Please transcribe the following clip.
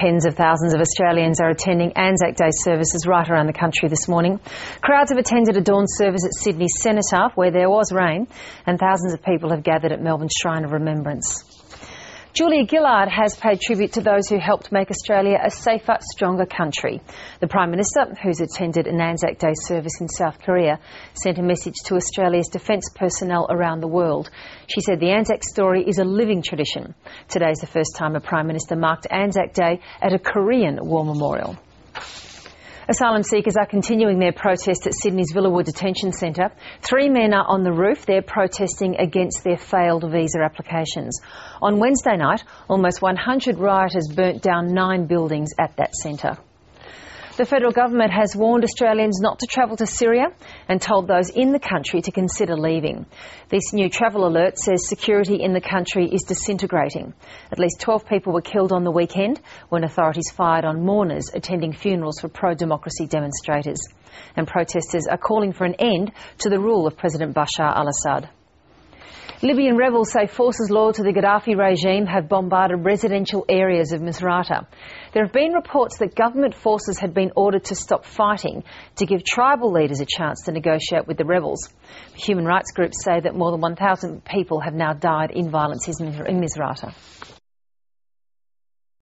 Tens of thousands of Australians are attending Anzac Day services right around the country this morning. Crowds have attended a dawn service at Sydney's Cenotaph, where there was rain, and thousands of people have gathered at Melbourne's Shrine of Remembrance. Julia Gillard has paid tribute to those who helped make Australia a safer, stronger country. The Prime Minister, who's attended an Anzac Day service in South Korea, sent a message to Australia's defence personnel around the world. She said the Anzac story is a living tradition. Today's the first time a Prime Minister marked Anzac Day at a Korean war memorial. Asylum seekers are continuing their protest at Sydney's Villawood Detention Centre. 3 men are on the roof. They're protesting against their failed visa applications. On Wednesday night, almost 100 rioters burnt down 9 buildings at that centre. The federal government has warned Australians not to travel to Syria and told those in the country to consider leaving. This new travel alert says security in the country is disintegrating. At least 12 people were killed on the weekend when authorities fired on mourners attending funerals for pro-democracy demonstrators. And protesters are calling for an end to the rule of President Bashar al-Assad. Libyan rebels say forces loyal to the Gaddafi regime have bombarded residential areas of Misrata. There have been reports that government forces had been ordered to stop fighting to give tribal leaders a chance to negotiate with the rebels. Human rights groups say that more than 1,000 people have now died in violence in Misrata.